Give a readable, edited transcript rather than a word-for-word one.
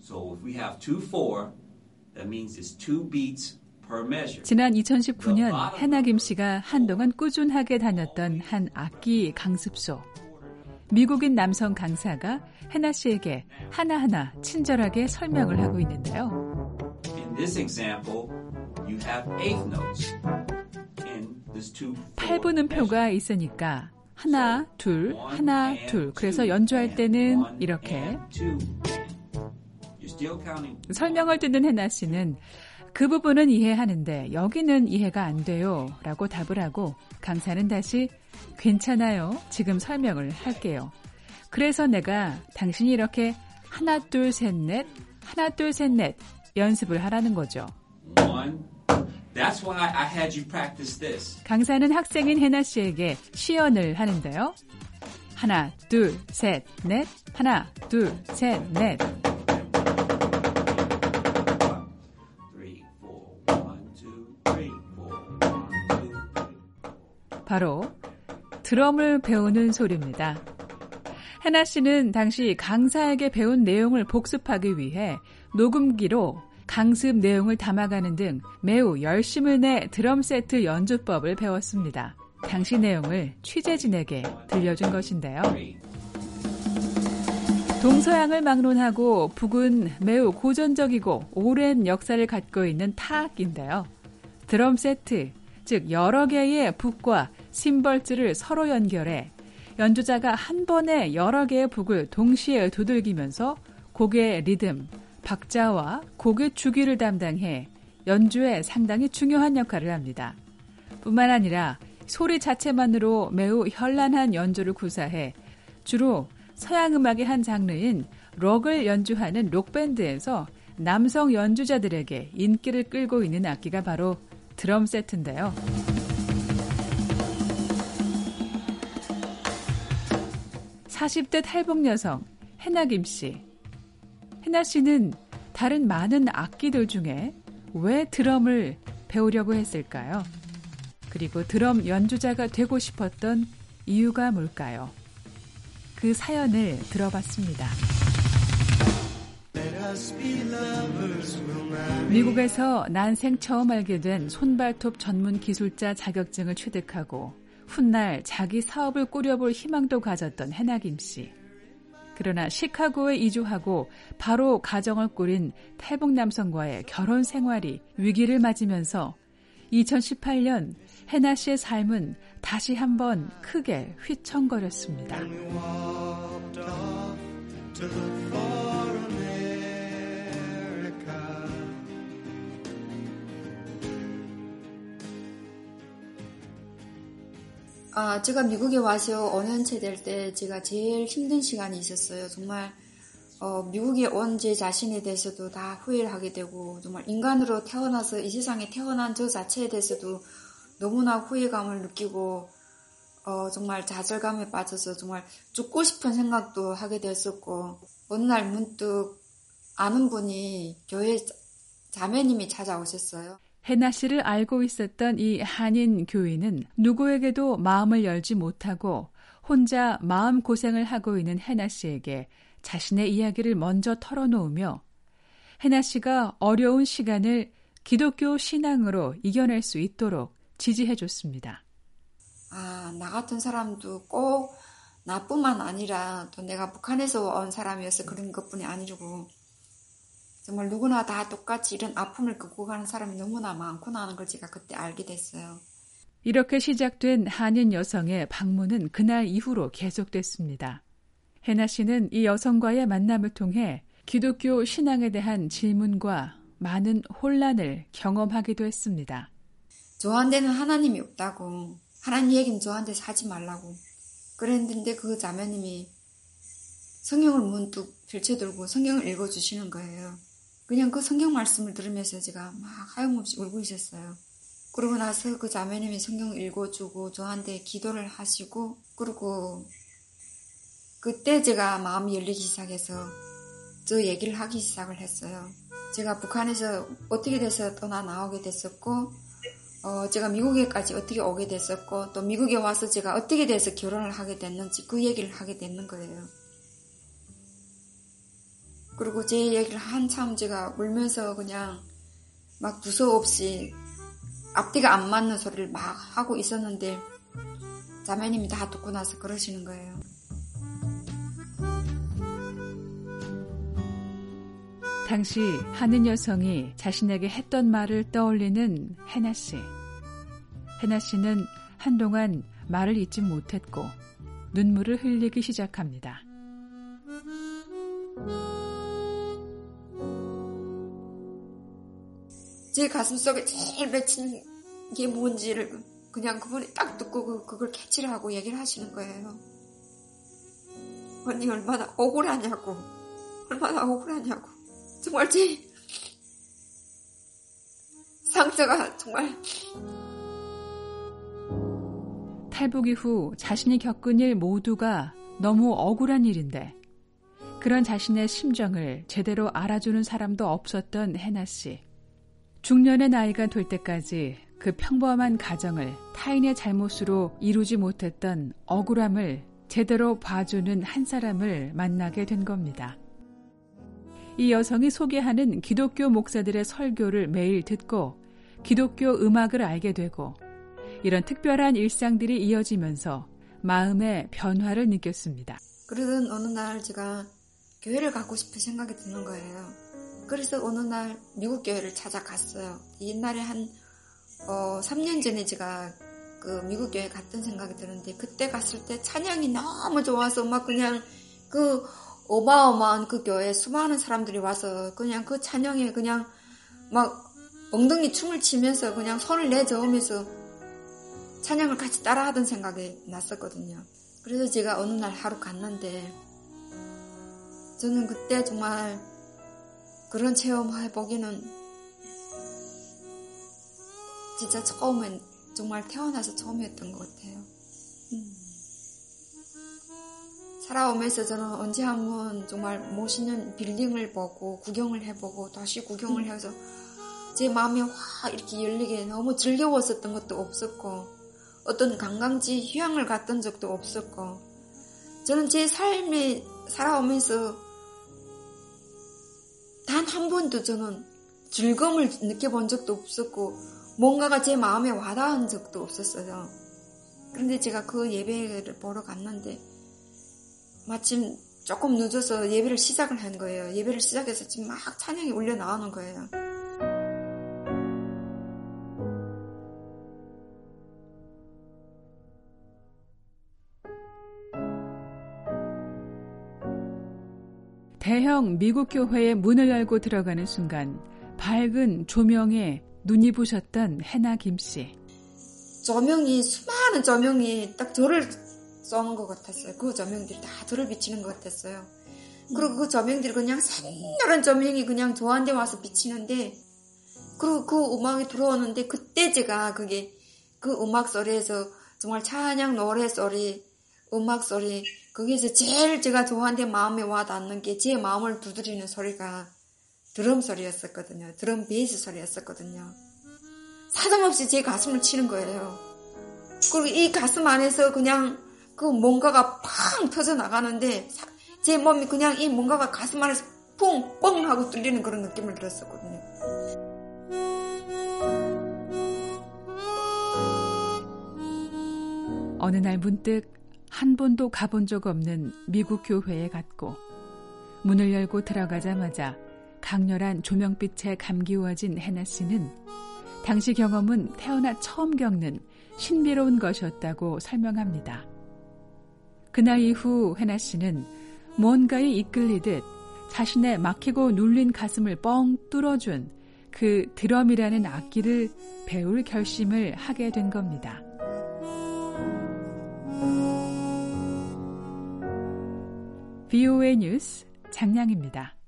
So if we have 2/4, that means it's 2 beats per measure. 지난 2019년 해나 김 씨가 한동안 꾸준하게 다녔던 한 악기 강습소. 미국인 남성 강사가 해나 씨에게 하나하나 친절하게 설명을 하고 있는데요. In this example, you have eighth notes in this 2/4. 8분음표가 있으니까 하나, 둘, 하나, 둘. 그래서 연주할 때는 이렇게 설명을 듣는 해나 씨는 그 부분은 이해하는데 여기는 이해가 안 돼요 라고 답을 하고 강사는 다시 괜찮아요. 지금 설명을 할게요. 그래서 내가 당신이 이렇게 하나, 둘, 셋, 넷, 하나, 둘, 셋, 넷 연습을 하라는 거죠. That's why I had you practice this. 강사는 학생인 해나 씨에게 시연을 하는데요. 하나, 둘, 셋, 넷. 하나, 둘, 셋, 넷. 바로 드럼을 배우는 소리입니다. 해나 씨는 당시 강사에게 배운 내용을 복습하기 위해 녹음기로 강습 내용을 담아가는 등 매우 열심을 내 드럼 세트 연주법을 배웠습니다. 당시 내용을 취재진에게 들려준 것인데요. 동서양을 막론하고 북은 매우 고전적이고 오랜 역사를 갖고 있는 타악기인데요. 드럼 세트, 즉 여러 개의 북과 심벌즈를 서로 연결해 연주자가 한 번에 여러 개의 북을 동시에 두들기면서 곡의 리듬, 박자와 곡의 주기를 담당해 연주에 상당히 중요한 역할을 합니다. 뿐만 아니라 소리 자체만으로 매우 현란한 연주를 구사해 주로 서양 음악의 한 장르인 록을 연주하는 록밴드에서 남성 연주자들에게 인기를 끌고 있는 악기가 바로 드럼 세트인데요. (40대) 탈북 여성 해나 김 씨. 해나 씨는 다른 많은 악기들 중에 왜 드럼을 배우려고 했을까요? 그리고 드럼 연주자가 되고 싶었던 이유가 뭘까요? 그 사연을 들어봤습니다. 미국에서 난생 처음 알게 된 손발톱 전문 기술자 자격증을 취득하고 훗날 자기 사업을 꾸려볼 희망도 가졌던 해나 김 씨. 그러나 시카고에 이주하고 바로 가정을 꾸린 탈북 남성과의 결혼 생활이 위기를 맞으면서 2018년 해나 씨의 삶은 다시 한번 크게 휘청거렸습니다. 제가 미국에 와서 5년째 될 때 제가 제일 힘든 시간이 있었어요. 정말 미국에 온 제 자신에 대해서도 다 후회를 하게 되고 정말 인간으로 태어나서 이 세상에 태어난 저 자체에 대해서도 너무나 후회감을 느끼고 정말 좌절감에 빠져서 정말 죽고 싶은 생각도 하게 되었었고 어느 날 문득 아는 분이 교회 자매님이 찾아오셨어요. 해나 씨를 알고 있었던 이 한인 교인은 누구에게도 마음을 열지 못하고 혼자 마음고생을 하고 있는 해나 씨에게 자신의 이야기를 먼저 털어놓으며 해나 씨가 어려운 시간을 기독교 신앙으로 이겨낼 수 있도록 지지해줬습니다. 나 같은 사람도 꼭 나뿐만 아니라 또 내가 북한에서 온 사람이어서 그런 것뿐이 아니고 정말 누구나 다 똑같이 이런 아픔을 겪고 가는 사람이 너무나 많구나 하는 걸 제가 그때 알게 됐어요. 이렇게 시작된 한인 여성의 방문은 그날 이후로 계속됐습니다. 해나 씨는 이 여성과의 만남을 통해 기독교 신앙에 대한 질문과 많은 혼란을 경험하기도 했습니다. 저한테는 하나님이 없다고, 하나님 얘기는 저한테서 하지 말라고 그랬는데 그 자매님이 성경을 문득 펼쳐들고 성경을 읽어주시는 거예요. 그냥 그 성경 말씀을 들으면서 제가 막 하염없이 울고 있었어요. 그러고 나서 그 자매님이 성경을 읽어주고 저한테 기도를 하시고 그리고 그때 제가 마음이 열리기 시작해서 저 얘기를 하기 시작을 했어요. 제가 북한에서 어떻게 돼서 떠나 나오게 됐었고 제가 미국에까지 어떻게 오게 됐었고 또 미국에 와서 제가 어떻게 돼서 결혼을 하게 됐는지 그 얘기를 하게 되는 거예요. 그리고 제 얘기를 한참 제가 울면서 그냥 막 두서 없이 앞뒤가 안 맞는 소리를 막 하고 있었는데 자매님이 다 듣고 나서 그러시는 거예요. 당시 하는 여성이 자신에게 했던 말을 떠올리는 해나 씨. 해나 씨는 한동안 말을 잇지 못했고 눈물을 흘리기 시작합니다. 제 가슴속에 제일 맺힌 게 뭔지를 그냥 그분이 딱 듣고 그걸 캐치를 하고 얘기를 하시는 거예요. 언니 얼마나 억울하냐고. 정말 제 상처가 정말. 탈북 이후 자신이 겪은 일 모두가 너무 억울한 일인데 그런 자신의 심정을 제대로 알아주는 사람도 없었던 해나 씨. 중년의 나이가 될 때까지 그 평범한 가정을 타인의 잘못으로 이루지 못했던 억울함을 제대로 봐주는 한 사람을 만나게 된 겁니다. 이 여성이 소개하는 기독교 목사들의 설교를 매일 듣고 기독교 음악을 알게 되고 이런 특별한 일상들이 이어지면서 마음의 변화를 느꼈습니다. 그러던 어느 날 제가 교회를 가고 싶은 생각이 드는 거예요. 그래서 어느 날 미국 교회를 찾아갔어요. 옛날에 한 3년 전에 제가 그 미국 교회 갔던 생각이 드는데 그때 갔을 때 찬양이 너무 좋아서 막 그냥 그 어마어마한 그 교회에 수많은 사람들이 와서 그냥 그 찬양에 그냥 막 엉덩이 춤을 치면서 그냥 손을 내저으면서 찬양을 같이 따라하던 생각이 났었거든요. 그래서 제가 어느 날 하루 갔는데 저는 그때 정말 그런 체험 해보기는 진짜 처음엔 정말 태어나서 처음이었던 것 같아요. 살아오면서 저는 언제 한번 정말 멋있는 빌딩을 보고 구경을 해보고 다시 구경을 해서 제 마음이 확 이렇게 열리게 너무 즐거웠었던 것도 없었고 어떤 관광지 휴양을 갔던 적도 없었고 저는 제 삶에 살아오면서 단 한 번도 저는 즐거움을 느껴본 적도 없었고 뭔가가 제 마음에 와닿은 적도 없었어요. 그런데 제가 그 예배를 보러 갔는데 마침 조금 늦어서 예배를 시작을 한 거예요. 예배를 시작해서 지금 막 찬양이 울려 나오는 거예요. 대형 미국 교회의 문을 열고 들어가는 순간 밝은 조명에 눈이 부셨던 해나 김씨. 수많은 조명이 딱 저를 쏘는 것 같았어요. 그 조명들이 다 저를 비치는 것 같았어요. 그리고 그 조명들이 그냥 새노란 조명이 그냥 저한테 와서 비치는데 그리고 그 음악이 들어오는데 그때 제가 그게 그 음악 소리에서 정말 찬양 노래 소리 음악 소리 거기에서 제일 제가 저한테 마음에 와닿는 게 제 마음을 두드리는 소리가 드럼 소리였었거든요. 드럼 베이스 소리였었거든요. 사정없이 제 가슴을 치는 거예요. 그리고 이 가슴 안에서 그냥 그 뭔가가 팡 터져 나가는데 제 몸이 그냥 이 뭔가가 가슴 안에서 뿡 뻥 하고 뚫리는 그런 느낌을 들었었거든요. 어느 날 문득 한 번도 가본 적 없는 미국 교회에 갔고 문을 열고 들어가자마자 강렬한 조명빛에 감기워진 해나 씨는 당시 경험은 태어나 처음 겪는 신비로운 것이었다고 설명합니다. 그날 이후 해나 씨는 뭔가에 이끌리듯 자신의 막히고 눌린 가슴을 뻥 뚫어준 그 드럼이라는 악기를 배울 결심을 하게 된 겁니다. VOA 뉴스 장량입니다.